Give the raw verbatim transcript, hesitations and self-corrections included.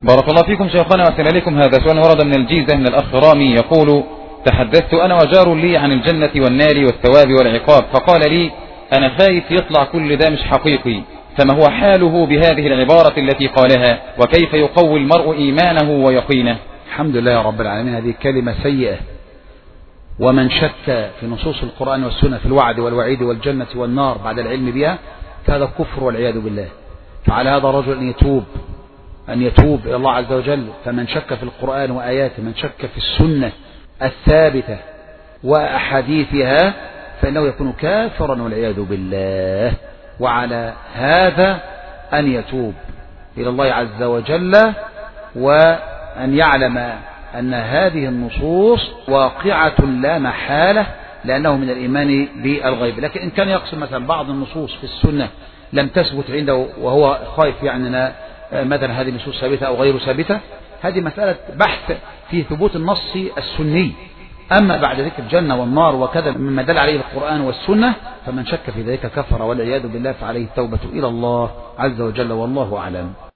بارك الله فيكم شيخنا وأحسن إليكم. هذا سؤال ورد من الجيزة من الأخ رامي يقول: تحدثت أنا وجار لي عن الجنة والنار والثواب والعقاب، فقال لي: أنا خايف يطلع كل ده مش حقيقي، فما هو حاله بهذه العبارة التي قالها، وكيف يقوي المرء إيمانه ويقينه؟ الحمد لله يا رب العالمين. هذه كلمة سيئة، ومن شك في نصوص القرآن والسنة في الوعد والوعيد والجنة والنار بعد العلم بها فهذا كفر والعياذ بالله. فعلى هذا الرجل أن يتوب أن يتوب إلى الله عز وجل. فمن شك في القرآن وآياته، من شك في السنة الثابتة وأحاديثها، فإنه يكون كافرا والعياذ بالله. وعلى هذا أن يتوب إلى الله عز وجل، وأن يعلم أن هذه النصوص واقعة لا محالة، لأنه من الإيمان بالغيب. لكن إن كان يقصد مثلا بعض النصوص في السنة لم تثبت عنده وهو خايف يعني مثلا هذه النصوص ثابتة أو غير ثابتة، هذه مسألة بحث في ثبوت النص السني. أما بعد ذكر الجنة والنار وكذا مما دل عليه القرآن والسنة، فمن شك في ذلك كفر والعياذ بالله، فعليه التوبة إلى الله عز وجل، والله أعلم.